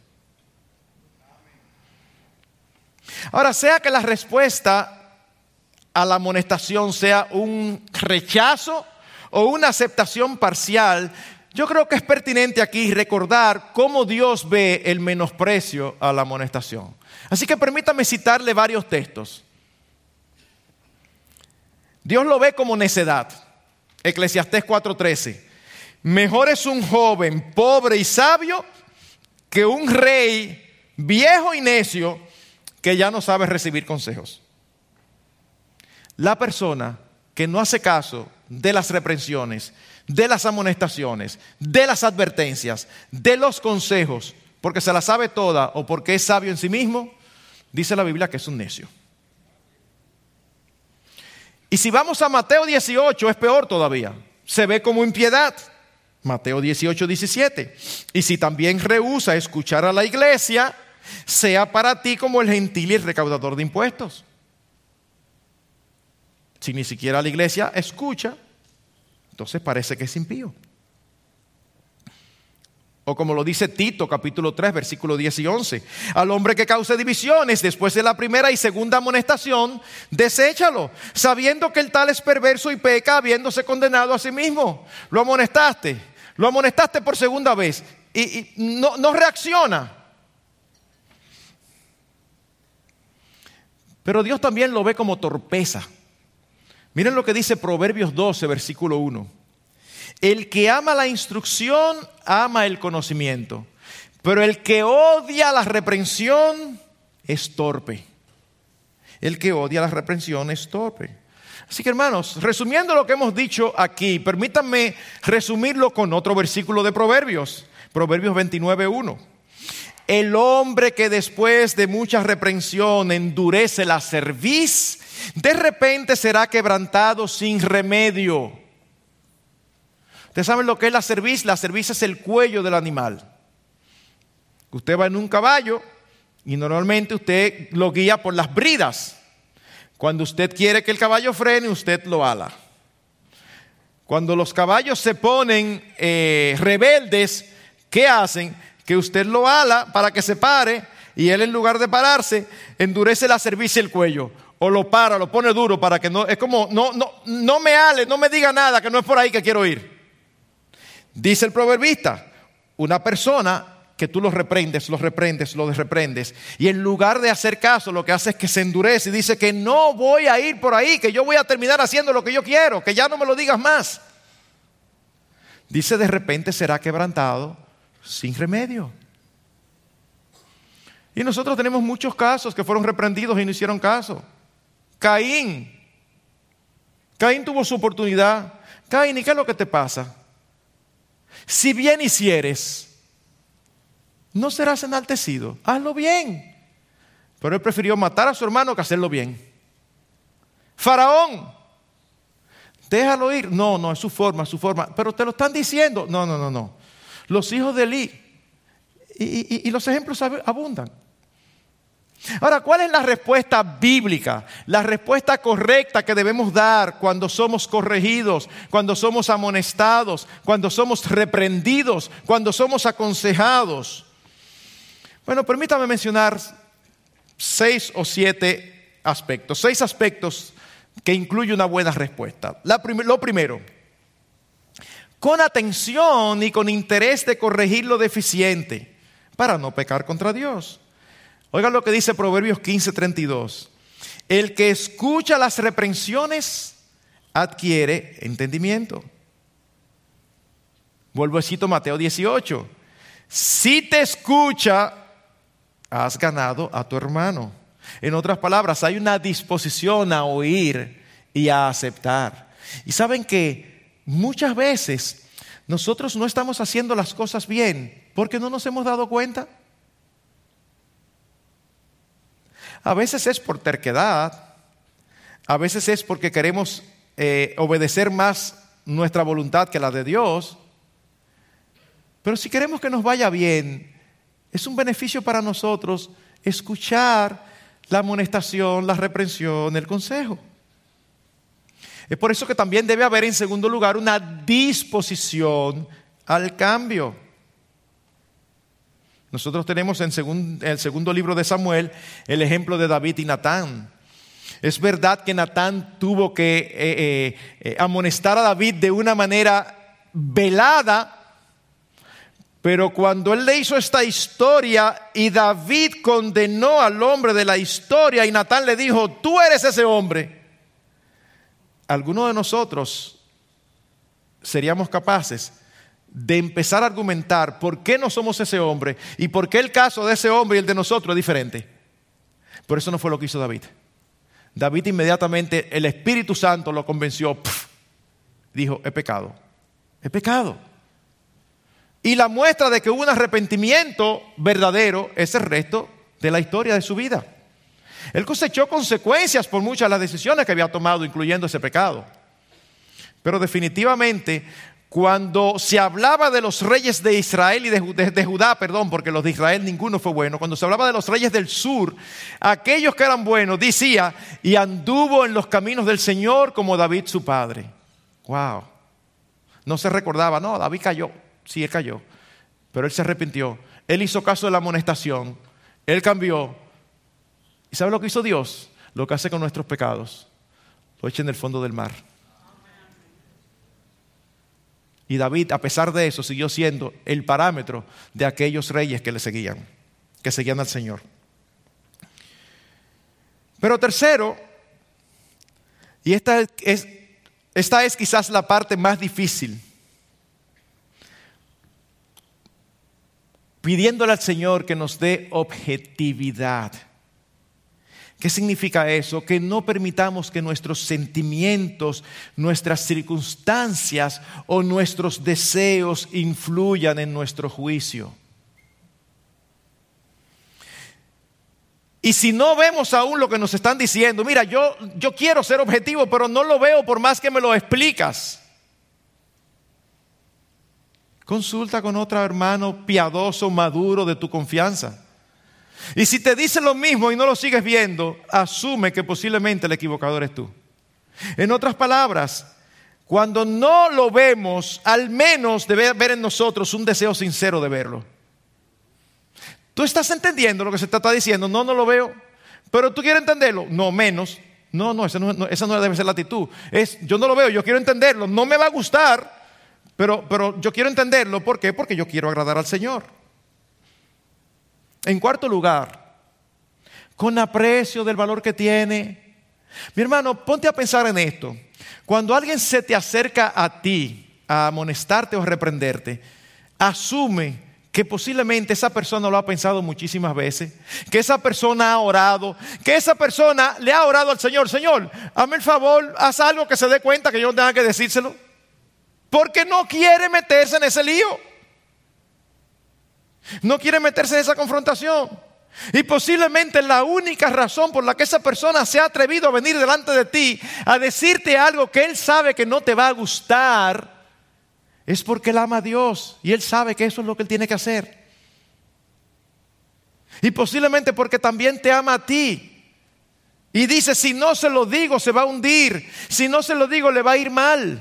Ahora, sea que la respuesta a la amonestación sea un rechazo o una aceptación parcial, yo creo que es pertinente aquí recordar cómo Dios ve el menosprecio a la amonestación. Así que permítame citarle varios textos. Dios lo ve como necedad. Eclesiastés cuatro trece. Mejor es un joven pobre y sabio que un rey viejo y necio que ya no sabe recibir consejos. La persona que no hace caso de las reprensiones, de las amonestaciones, de las advertencias, de los consejos, porque se la sabe toda o porque es sabio en sí mismo, dice la Biblia que es un necio. Y si vamos a Mateo dieciocho, es peor todavía. Se ve como impiedad. Mateo dieciocho, diecisiete. Y si también rehúsa escuchar a la iglesia, sea para ti como el gentil y el recaudador de impuestos. Si ni siquiera la iglesia escucha, entonces parece que es impío. O como lo dice Tito, capítulo tres, versículos diez y once. Al hombre que cause divisiones después de la primera y segunda amonestación, deséchalo, sabiendo que el tal es perverso y peca, habiéndose condenado a sí mismo. Lo amonestaste, lo amonestaste por segunda vez y, y no, no reacciona. Pero Dios también lo ve como torpeza. Miren lo que dice Proverbios doce, versículo uno. El que ama la instrucción, ama el conocimiento, pero el que odia la reprensión es torpe. El que odia la reprensión es torpe. Así que, hermanos, resumiendo lo que hemos dicho aquí, permítanme resumirlo con otro versículo de Proverbios, Proverbios veintinueve, uno. El hombre que después de mucha reprensión endurece la cerviz, de repente será quebrantado sin remedio. Ustedes saben lo que es la cerviz. La cerviz es el cuello del animal. Usted va en un caballo y normalmente usted lo guía por las bridas. Cuando usted quiere que el caballo frene, usted lo ala. Cuando los caballos se ponen eh, rebeldes, ¿qué hacen? Que usted lo ala para que se pare y él, en lugar de pararse, endurece la cerviz y el cuello. O lo para, lo pone duro para que no, es como, no, no, no me ale, no me diga nada, que no es por ahí que quiero ir. Dice el proverbista, una persona que tú lo reprendes, lo reprendes, lo reprendes, y en lugar de hacer caso, lo que hace es que se endurece y dice que no voy a ir por ahí, que yo voy a terminar haciendo lo que yo quiero, que ya no me lo digas más. Dice, de repente será quebrantado sin remedio. Y nosotros tenemos muchos casos que fueron reprendidos y no hicieron caso. Caín. Caín tuvo su oportunidad. Caín, ¿y qué es lo que te pasa? Si bien hicieres, no serás enaltecido. Hazlo bien. Pero él prefirió matar a su hermano que hacerlo bien. Faraón, déjalo ir. No, no, es su forma, es su forma. Pero te lo están diciendo. No, no, no, no. Los hijos de Elí. Y, y, y los ejemplos abundan. Ahora, ¿cuál es la respuesta bíblica? La respuesta correcta que debemos dar cuando somos corregidos, cuando somos amonestados, cuando somos reprendidos, cuando somos aconsejados. Bueno, permítame mencionar seis o siete aspectos, seis aspectos que incluyen una buena respuesta. La prim- lo primero, con atención y con interés de corregir lo deficiente para no pecar contra Dios. Oigan lo que dice Proverbios quince, treinta y dos. El que escucha las reprensiones adquiere entendimiento. Vuelvo a citar Mateo dieciocho. Si te escucha, has ganado a tu hermano. En otras palabras, hay una disposición a oír y a aceptar. Y saben que muchas veces nosotros no estamos haciendo las cosas bien porque no nos hemos dado cuenta. A veces es por terquedad, a veces es porque queremos eh, obedecer más nuestra voluntad que la de Dios. Pero si queremos que nos vaya bien, es un beneficio para nosotros escuchar la amonestación, la reprensión, el consejo. Es por eso que también debe haber, en segundo lugar, una disposición al cambio. Nosotros tenemos en segun, el segundo libro de Samuel el ejemplo de David y Natán. Es verdad que Natán tuvo que eh, eh, amonestar a David de una manera velada, pero cuando él le hizo esta historia y David condenó al hombre de la historia y Natán le dijo, tú eres ese hombre, algunos de nosotros seríamos capaces de empezar a argumentar por qué no somos ese hombre y por qué el caso de ese hombre y el de nosotros es diferente. Pero eso no fue lo que hizo David. David inmediatamente, el Espíritu Santo lo convenció. Pff, dijo, he pecado, he pecado. Y la muestra de que hubo un arrepentimiento verdadero es el resto de la historia de su vida. Él cosechó consecuencias por muchas de las decisiones que había tomado, incluyendo ese pecado. Pero definitivamente, cuando se hablaba de los reyes de Israel y de, de, de Judá, perdón, porque los de Israel ninguno fue bueno, cuando se hablaba de los reyes del sur, aquellos que eran buenos, decía, y anduvo en los caminos del Señor como David su padre. Wow. No se recordaba, no, David cayó, sí, él cayó, pero él se arrepintió, él hizo caso de la amonestación, él cambió. ¿Y sabe lo que hizo Dios? Lo que hace con nuestros pecados, lo echa en el fondo del mar. Y David, a pesar de eso, siguió siendo el parámetro de aquellos reyes que le seguían, que seguían al Señor. Pero tercero, y esta es, esta es quizás la parte más difícil, pidiéndole al Señor que nos dé objetividad. ¿Qué significa eso? Que no permitamos que nuestros sentimientos, nuestras circunstancias o nuestros deseos influyan en nuestro juicio. Y si no vemos aún lo que nos están diciendo, mira, yo, yo quiero ser objetivo, pero no lo veo por más que me lo explicas. Consulta con otro hermano piadoso, maduro de tu confianza. Y si te dice lo mismo y no lo sigues viendo, asume que posiblemente el equivocador eres tú. En otras palabras, cuando no lo vemos, al menos debe haber en nosotros un deseo sincero de verlo. ¿Tú estás entendiendo lo que se te está diciendo? No, no lo veo. ¿Pero tú quieres entenderlo? No, menos. No, no, esa no, no, esa no debe ser la actitud. Es, yo no lo veo, yo quiero entenderlo. No me va a gustar, pero, pero yo quiero entenderlo. ¿Por qué? Porque yo quiero agradar al Señor. En cuarto lugar, con aprecio del valor que tiene. Mi hermano, ponte a pensar en esto. Cuando alguien se te acerca a ti a amonestarte o a reprenderte, asume que posiblemente esa persona lo ha pensado muchísimas veces, que esa persona ha orado, que esa persona le ha orado al Señor. Señor, hazme el favor, haz algo que se dé cuenta que yo no tenga que decírselo. Porque no quiere meterse en ese lío. No quiere meterse en esa confrontación. Y posiblemente la única razón por la que esa persona se ha atrevido a venir delante de ti a decirte algo que él sabe que no te va a gustar es porque él ama a Dios y él sabe que eso es lo que él tiene que hacer. Y posiblemente porque también te ama a ti. Y dice, si no se lo digo se va a hundir, si no se lo digo le va a ir mal.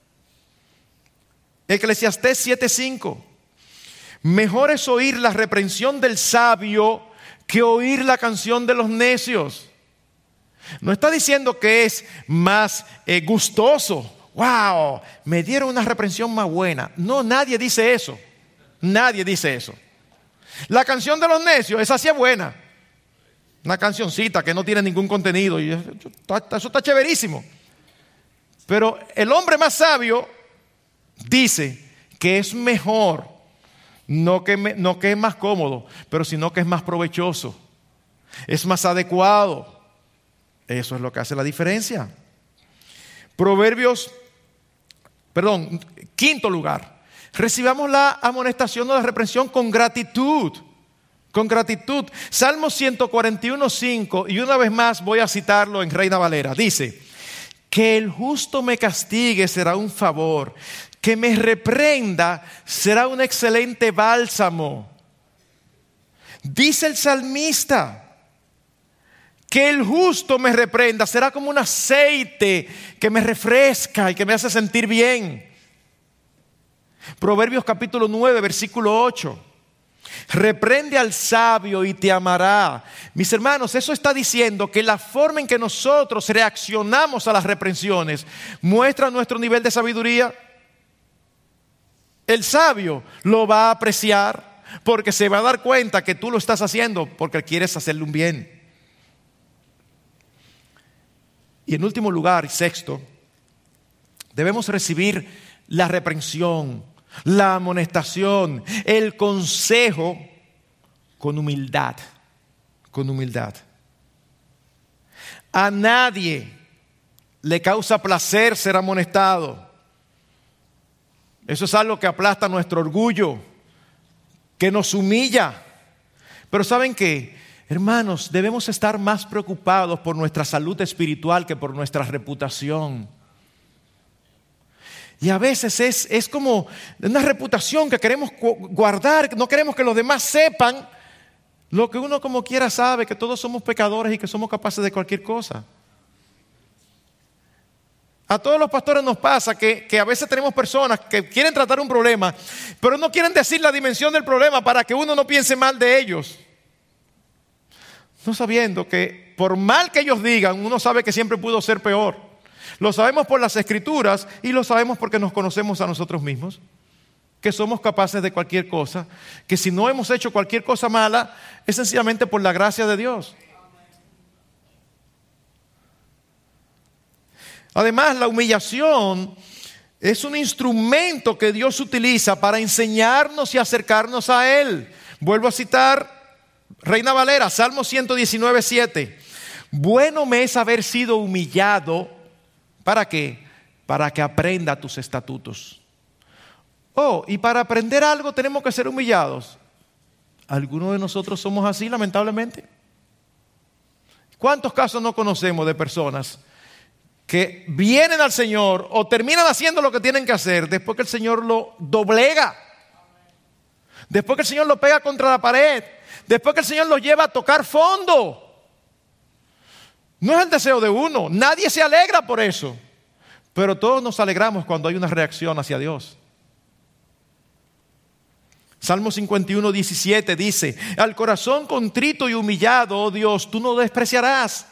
Eclesiastés siete cinco. Mejor es oír la reprensión del sabio que oír la canción de los necios. No está diciendo que es más eh, gustoso. Wow, me dieron una reprensión más buena. No, nadie dice eso. Nadie dice eso. La canción de los necios, esa sí es buena. Una cancioncita que no tiene ningún contenido. Y eso, eso está chéverísimo. Pero el hombre más sabio dice que es mejor. No que, me, no que es más cómodo, pero sino que es más provechoso, es más adecuado. Eso es lo que hace la diferencia. Proverbios, perdón, quinto lugar, recibamos la amonestación o la reprensión con gratitud. Con gratitud. Salmo ciento cuarenta y uno, cinco, y una vez más voy a citarlo en Reina Valera. Dice, que el justo me castigue será un favor. Que me reprenda será un excelente bálsamo. Dice el salmista, que el justo me reprenda será como un aceite que me refresca y que me hace sentir bien. Proverbios capítulo nueve, versículo ocho. Reprende al sabio y te amará. Mis hermanos, eso está diciendo que la forma en que nosotros reaccionamos a las reprensiones muestra nuestro nivel de sabiduría. El sabio lo va a apreciar porque se va a dar cuenta que tú lo estás haciendo porque quieres hacerle un bien. Y en último lugar, y sexto, debemos recibir la reprensión, la amonestación, el consejo con humildad, con humildad. A nadie le causa placer ser amonestado. Eso es algo que aplasta nuestro orgullo, que nos humilla. Pero ¿saben qué? Hermanos, debemos estar más preocupados por nuestra salud espiritual que por nuestra reputación. Y a veces es, es como una reputación que queremos guardar, no queremos que los demás sepan lo que uno como quiera sabe, que todos somos pecadores y que somos capaces de cualquier cosa. A todos los pastores nos pasa que, que a veces tenemos personas que quieren tratar un problema, pero no quieren decir la dimensión del problema para que uno no piense mal de ellos. No sabiendo que por mal que ellos digan, uno sabe que siempre pudo ser peor. Lo sabemos por las Escrituras y lo sabemos porque nos conocemos a nosotros mismos. Que somos capaces de cualquier cosa. Que si no hemos hecho cualquier cosa mala, es sencillamente por la gracia de Dios. Además, la humillación es un instrumento que Dios utiliza para enseñarnos y acercarnos a Él. Vuelvo a citar Reina Valera, Salmo ciento diecinueve, siete. Bueno me es haber sido humillado. ¿Para qué? Para que aprenda tus estatutos. Oh, y para aprender algo tenemos que ser humillados. Algunos de nosotros somos así, lamentablemente. ¿Cuántos casos no conocemos de personas que vienen al Señor o terminan haciendo lo que tienen que hacer después que el Señor lo doblega? Después que el Señor lo pega contra la pared. Después que el Señor los lleva a tocar fondo. No es el deseo de uno. Nadie se alegra por eso. Pero todos nos alegramos cuando hay una reacción hacia Dios. Salmo cincuenta y uno, diecisiete dice: al corazón contrito y humillado, oh Dios, tú no despreciarás.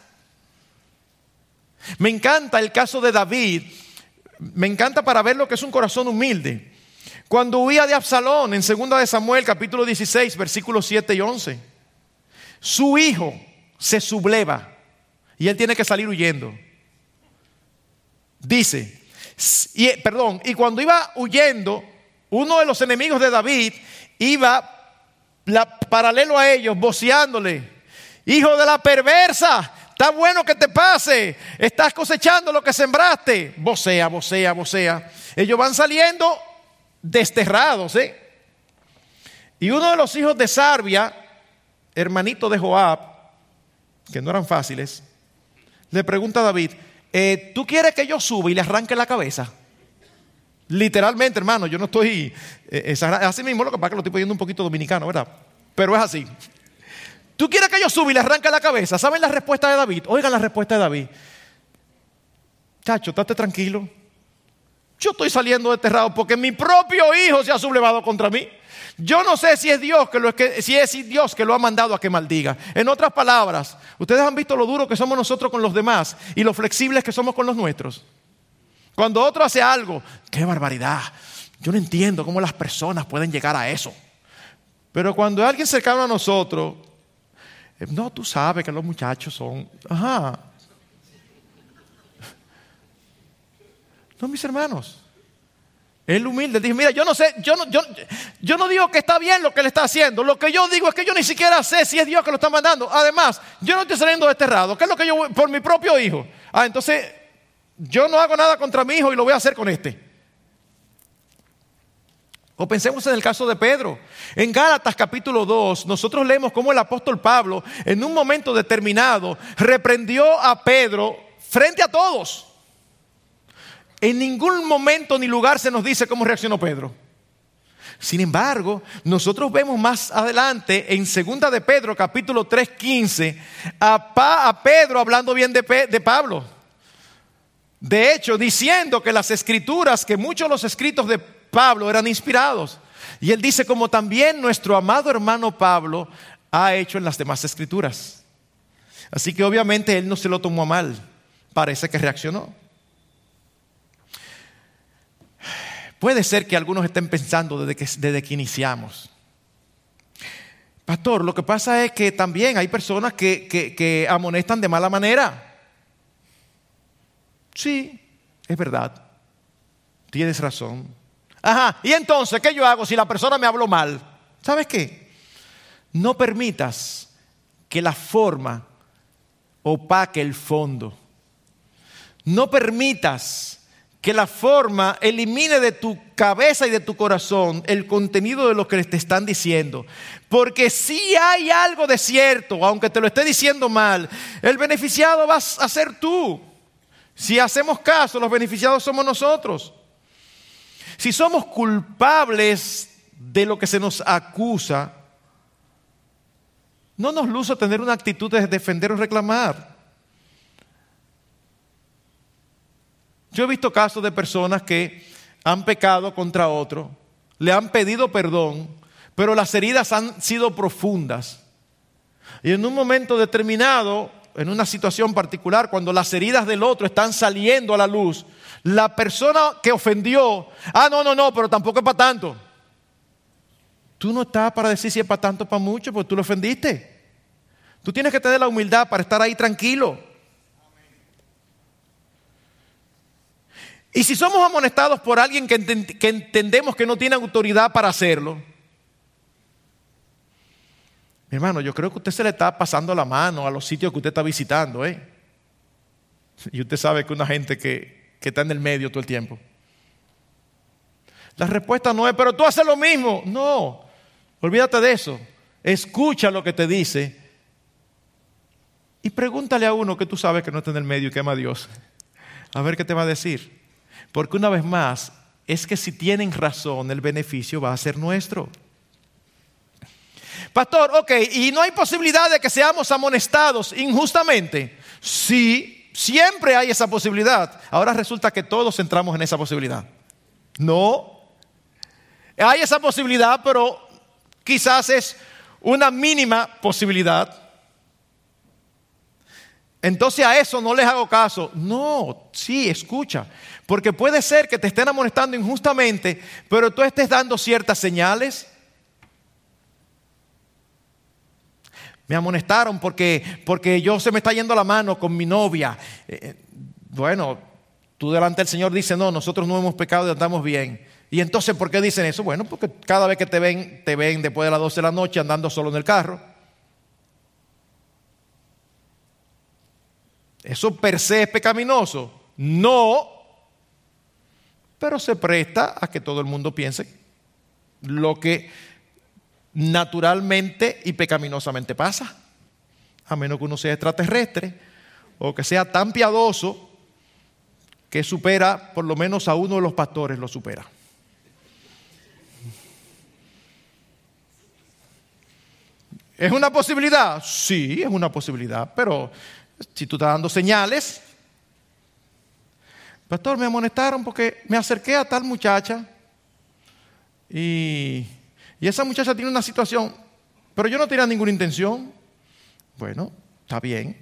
Me encanta el caso de David. Me encanta para ver lo que es un corazón humilde. Cuando huía de Absalón en segunda de Samuel capítulo dieciséis versículos siete y once. Su hijo se subleva y él tiene que salir huyendo. Dice, y, perdón, y cuando iba huyendo, uno de los enemigos de David iba la, paralelo a ellos, voceándole: hijo de la perversa, está bueno que te pase, estás cosechando lo que sembraste. Vocea, vocea, vocea. Ellos van saliendo desterrados, ¿eh? Y uno de los hijos de Sarbia, hermanito de Joab, que no eran fáciles, le pregunta a David: eh, ¿tú quieres que yo suba y le arranque la cabeza? Literalmente, hermano, yo no estoy eh, así mismo, lo que pasa es que lo estoy poniendo un poquito dominicano, ¿verdad? Pero es así. ¿Tú quieres que yo suba y le arranque la cabeza? ¿Saben la respuesta de David? Oigan la respuesta de David: chacho, estate tranquilo. Yo estoy saliendo desterrado porque mi propio hijo se ha sublevado contra mí. Yo no sé si es Dios que lo, que, si es Dios que lo ha mandado a que maldiga. En otras palabras, ustedes han visto lo duro que somos nosotros con los demás y lo flexibles que somos con los nuestros. Cuando otro hace algo, ¡qué barbaridad! Yo no entiendo cómo las personas pueden llegar a eso. Pero cuando alguien cercano a nosotros, no, tú sabes que los muchachos son, ajá. No, mis hermanos. Él humilde dice: mira, yo no sé, yo no, yo, yo no digo que está bien lo que él está haciendo. Lo que yo digo es que yo ni siquiera sé si es Dios que lo está mandando. Además, yo no estoy saliendo desterrado. ¿Qué es lo que yo voy por mi propio hijo? Ah, entonces yo no hago nada contra mi hijo y lo voy a hacer con este. O pensemos en el caso de Pedro. En Gálatas capítulo dos, nosotros leemos cómo el apóstol Pablo, en un momento determinado, reprendió a Pedro frente a todos. En ningún momento ni lugar se nos dice cómo reaccionó Pedro. Sin embargo, nosotros vemos más adelante en segunda de Pedro capítulo tres, quince a, pa, a Pedro hablando bien de, de Pablo. De hecho, diciendo que las escrituras, que muchos de los escritos de Pablo eran inspirados. Y él dice: como también nuestro amado hermano Pablo ha hecho en las demás escrituras. Así que obviamente él no se lo tomó a mal. Parece que reaccionó. Puede ser que algunos estén pensando desde que, desde que iniciamos: pastor, lo que pasa es que también hay personas que, que, que amonestan de mala manera. Sí, es verdad. Tienes razón. Ajá, y entonces, ¿qué yo hago si la persona me habló mal? ¿Sabes qué? No permitas que la forma opaque el fondo. No permitas que la forma elimine de tu cabeza y de tu corazón el contenido de lo que te están diciendo. Porque si hay algo de cierto, aunque te lo esté diciendo mal, el beneficiado vas a ser tú. Si hacemos caso, los beneficiados somos nosotros. Si somos culpables de lo que se nos acusa, no nos luce tener una actitud de defender o reclamar. Yo he visto casos de personas que han pecado contra otro, le han pedido perdón, pero las heridas han sido profundas. Y en un momento determinado, en una situación particular, cuando las heridas del otro están saliendo a la luz, la persona que ofendió, ah, no, no, no, pero tampoco es para tanto. Tú no estás para decir si es para tanto o para mucho, porque tú lo ofendiste. Tú tienes que tener la humildad para estar ahí tranquilo. Y si somos amonestados por alguien que, ent- que entendemos que no tiene autoridad para hacerlo, mi hermano, yo creo que usted se le está pasando la mano a los sitios que usted está visitando, ¿eh? Y usted sabe que una gente que, que está en el medio todo el tiempo. La respuesta no es, pero tú haces lo mismo. No, olvídate de eso. Escucha lo que te dice y pregúntale a uno que tú sabes que no está en el medio y que ama a Dios. A ver qué te va a decir. Porque una vez más, es que si tienen razón, el beneficio va a ser nuestro. Pastor, ok, ¿y no hay posibilidad de que seamos amonestados injustamente? Sí, siempre hay esa posibilidad. Ahora resulta que todos entramos en esa posibilidad. No, hay esa posibilidad, pero quizás es una mínima posibilidad. Entonces a eso no les hago caso. No, sí, escucha. Porque puede ser que te estén amonestando injustamente, pero tú estés dando ciertas señales. Me amonestaron porque, porque yo se me está yendo la mano con mi novia. Eh, bueno, tú delante del Señor dices, no, nosotros no hemos pecado y andamos bien. Y entonces, ¿por qué dicen eso? Bueno, porque cada vez que te ven, te ven después de las doce de la noche andando solo en el carro. ¿Eso per se es pecaminoso? No, pero se presta a que todo el mundo piense lo que naturalmente y pecaminosamente pasa, a menos que uno sea extraterrestre o que sea tan piadoso que supera, por lo menos a uno de los pastores lo supera. ¿Es una posibilidad? Sí, es una posibilidad, pero si tú estás dando señales, pastor, me amonestaron porque me acerqué a tal muchacha y, y esa muchacha tiene una situación, pero yo no tenía ninguna intención. Bueno, está bien.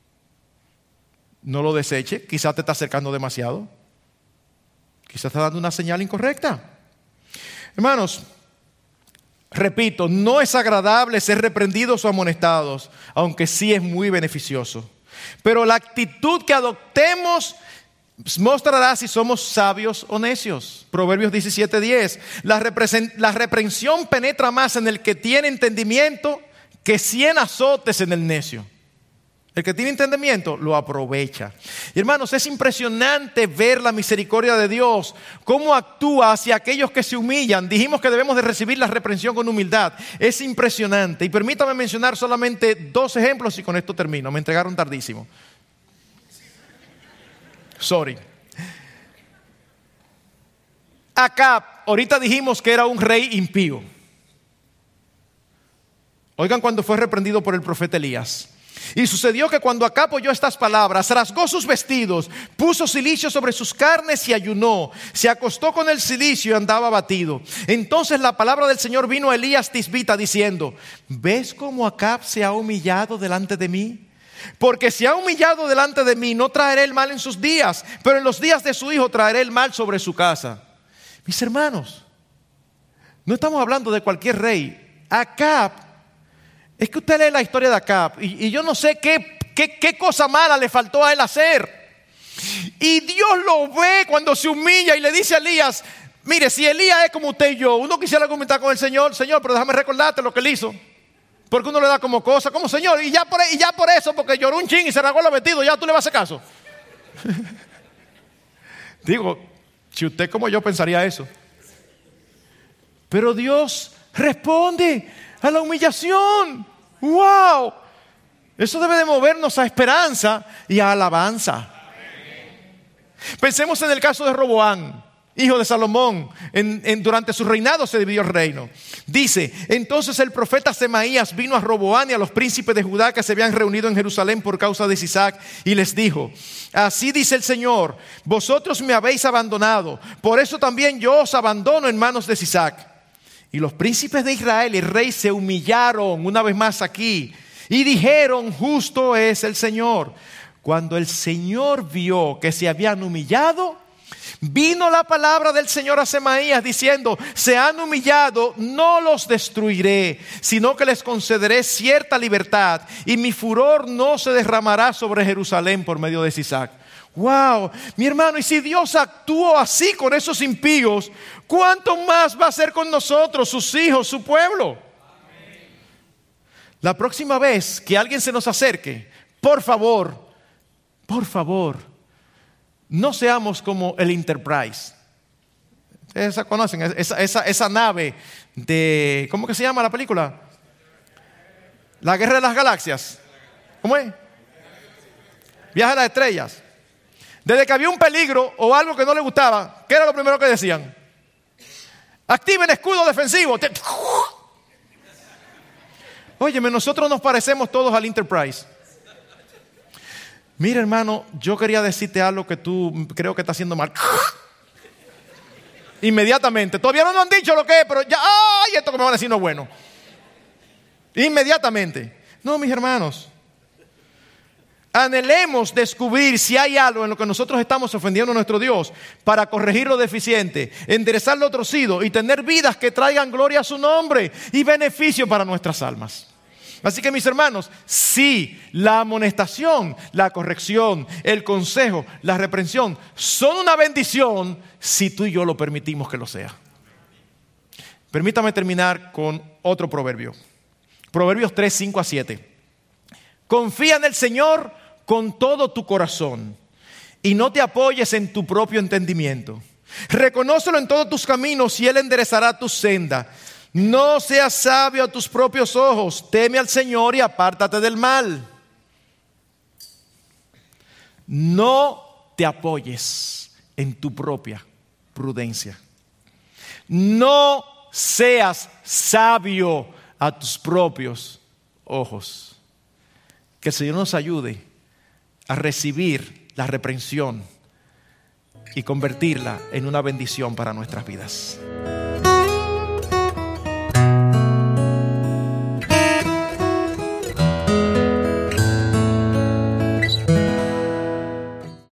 No lo deseche, quizás te está acercando demasiado. Quizás está dando una señal incorrecta. Hermanos, repito, no es agradable ser reprendidos o amonestados, aunque sí es muy beneficioso. Pero la actitud que adoptemos mostrará si somos sabios o necios. Proverbios diecisiete diez. La, la reprensión penetra más en el que tiene entendimiento que cien azotes en el necio. El que tiene entendimiento lo aprovecha. Y hermanos, es impresionante ver la misericordia de Dios, cómo actúa hacia aquellos que se humillan. Dijimos que debemos de recibir la reprensión con humildad. Es impresionante. Y permítame mencionar solamente dos ejemplos y con esto termino. Me entregaron tardísimo. Sorry. Acab, ahorita dijimos que era un rey impío. Oigan cuando fue reprendido por el profeta Elías. Y sucedió que cuando Acab oyó estas palabras, rasgó sus vestidos, puso cilicio sobre sus carnes y ayunó. Se acostó con el cilicio y andaba abatido. Entonces la palabra del Señor vino a Elías Tisbita diciendo: ¿ves cómo Acab se ha humillado delante de mí? Porque se ha humillado delante de mí, no traeré el mal en sus días, pero en los días de su hijo traeré el mal sobre su casa. Mis hermanos, no estamos hablando de cualquier rey. Acab, es que usted lee la historia de Acab y, y yo no sé qué, qué, qué cosa mala le faltó a él hacer. Y Dios lo ve cuando se humilla y le dice a Elías: mire, si Elías es como usted y yo, uno quisiera comentar con el Señor: Señor, pero déjame recordarte lo que él hizo. Porque uno le da como cosa, como Señor, y ya por, y ya por eso, porque lloró un chin y se rasgó los vestidos, ya tú le vas a hacer caso. Digo, si usted como yo pensaría eso. Pero Dios responde a la humillación. ¡Wow! Eso debe de movernos a esperanza y a alabanza. Pensemos en el caso de Roboam. hijo de Salomón, en, en, durante su reinado se dividió el reino. Dice, entonces el profeta Semaías vino a Roboán y a los príncipes de Judá que se habían reunido en Jerusalén por causa de Sisac y les dijo, así dice el Señor, vosotros me habéis abandonado, por eso también yo os abandono en manos de Sisac. Y los príncipes de Israel y el rey se humillaron una vez más aquí y dijeron, justo es el Señor. Cuando el Señor vio que se habían humillado, vino la palabra del Señor a Semaías diciendo, se han humillado, no los destruiré, sino que les concederé cierta libertad y mi furor no se derramará sobre Jerusalén por medio de Sisac. Wow, mi hermano, y si Dios actuó así con esos impíos, ¿cuánto más va a hacer con nosotros, sus hijos, su pueblo? Amén. La próxima vez que alguien se nos acerque, por favor, por favor, no seamos como el Enterprise. Ustedes conocen esa, esa, esa nave de, ¿cómo que se llama la película? La Guerra de las Galaxias. ¿Cómo es? Viaje a las estrellas. Desde que había un peligro o algo que no le gustaba, ¿qué era lo primero que decían? Activen escudo defensivo. Óyeme, nosotros nos parecemos todos al Enterprise. Mira, hermano, yo quería decirte algo que tú creo que estás haciendo mal. Inmediatamente. Todavía no nos han dicho lo que es, pero ya, ¡ay! Esto que me van a decir no es bueno. Inmediatamente. No, mis hermanos. Anhelemos descubrir si hay algo en lo que nosotros estamos ofendiendo a nuestro Dios para corregir lo deficiente, enderezar lo torcido y tener vidas que traigan gloria a su nombre y beneficio para nuestras almas. Así que mis hermanos, sí, la amonestación, la corrección, el consejo, la reprensión son una bendición si tú y yo lo permitimos que lo sea. Permítame terminar con otro proverbio. Proverbios tres, cinco a siete. Confía en el Señor con todo tu corazón y no te apoyes en tu propio entendimiento. Reconócelo en todos tus caminos y Él enderezará tu senda. No seas sabio a tus propios ojos, teme al Señor y apártate del mal. No te apoyes en tu propia prudencia. No seas sabio a tus propios ojos. Que el Señor nos ayude a recibir la reprensión y convertirla en una bendición para nuestras vidas.